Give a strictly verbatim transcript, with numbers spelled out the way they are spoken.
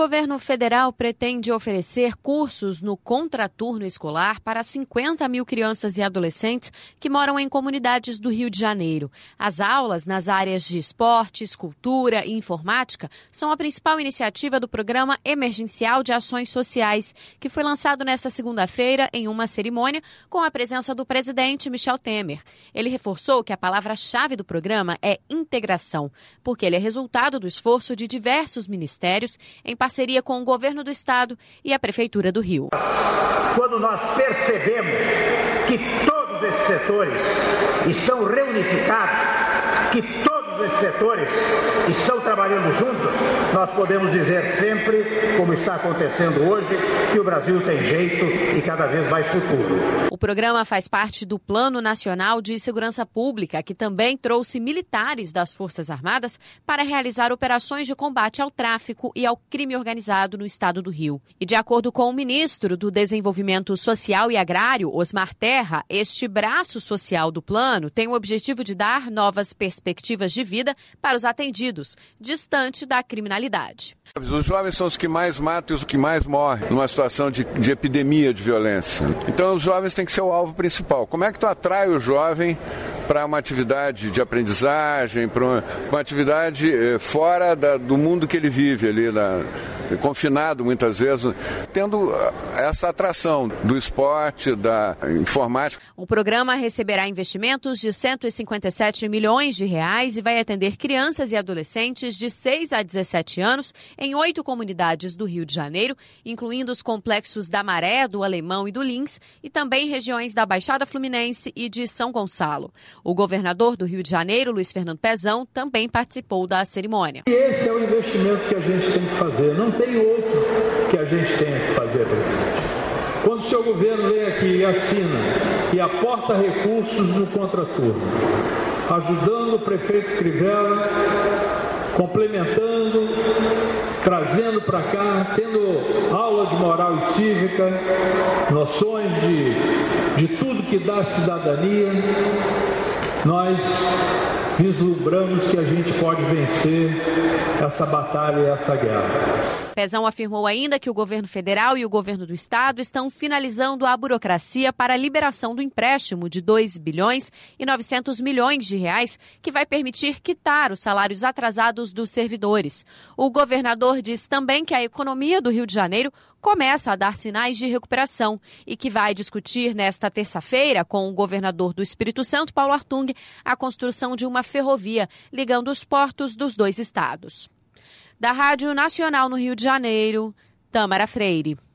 governo federal pretende oferecer cursos no contraturno escolar para cinquenta mil crianças e adolescentes que moram em comunidades do Rio de Janeiro. As aulas nas áreas de esportes, cultura e informática são a principal iniciativa do Programa Emergencial de Ações Sociais, que foi lançado nesta segunda-feira em uma cerimônia com a presença do presidente Michel Temer. Ele reforçou que a palavra-chave do programa é integração, porque ele é resultado do esforço de diversos ministérios em parceria com o governo do estado e a prefeitura do Rio. Quando nós percebemos que todos esses setores estão reunificados, que todos esses setores estão trabalhando juntos, nós podemos dizer sempre, como está acontecendo hoje, que o Brasil tem jeito e cada vez mais futuro. O programa faz parte do Plano Nacional de Segurança Pública, que também trouxe militares das Forças Armadas para realizar operações de combate ao tráfico e ao crime organizado no estado do Rio. E de acordo com o ministro do Desenvolvimento Social e Agrário, Osmar Terra, este braço social do plano tem o objetivo de dar novas perspectivas de vida para os atendidos, distante da criminalidade. Os jovens são os que mais matam e os que mais morrem numa situação de, de epidemia de violência. Então os jovens têm que ser o alvo principal. Como é que tu atrai o jovem para uma atividade de aprendizagem, para uma, uma atividade eh, fora da, do mundo que ele vive ali, na, confinado muitas vezes, tendo essa atração do esporte, da informática. O programa receberá investimentos de cento e cinquenta e sete milhões de reais e vai atender crianças e adolescentes de seis a dezessete anos em oito comunidades do Rio de Janeiro, incluindo os complexos da Maré, do Alemão e do Lins, e também regiões da Baixada Fluminense e de São Gonçalo. O governador do Rio de Janeiro, Luiz Fernando Pezão, também participou da cerimônia. E esse é o investimento que a gente tem que fazer. Não tem outro que a gente tenha que fazer, presidente. Quando o seu governo vem aqui e assina e aporta recursos no contraturno, ajudando o prefeito Crivella, complementando, trazendo para cá, tendo aula de moral e cívica, noções de, de tudo que dá cidadania, nós vislumbramos que a gente pode vencer essa batalha e essa guerra. Pezão afirmou ainda que o governo federal e o governo do estado estão finalizando a burocracia para a liberação do empréstimo de dois bilhões e novecentos milhões de reais, que vai permitir quitar os salários atrasados dos servidores. O governador diz também que a economia do Rio de Janeiro começa a dar sinais de recuperação e que vai discutir nesta terça-feira com o governador do Espírito Santo, Paulo Artung, a construção de uma ferrovia ligando os portos dos dois estados. Da Rádio Nacional no Rio de Janeiro, Tâmara Freire.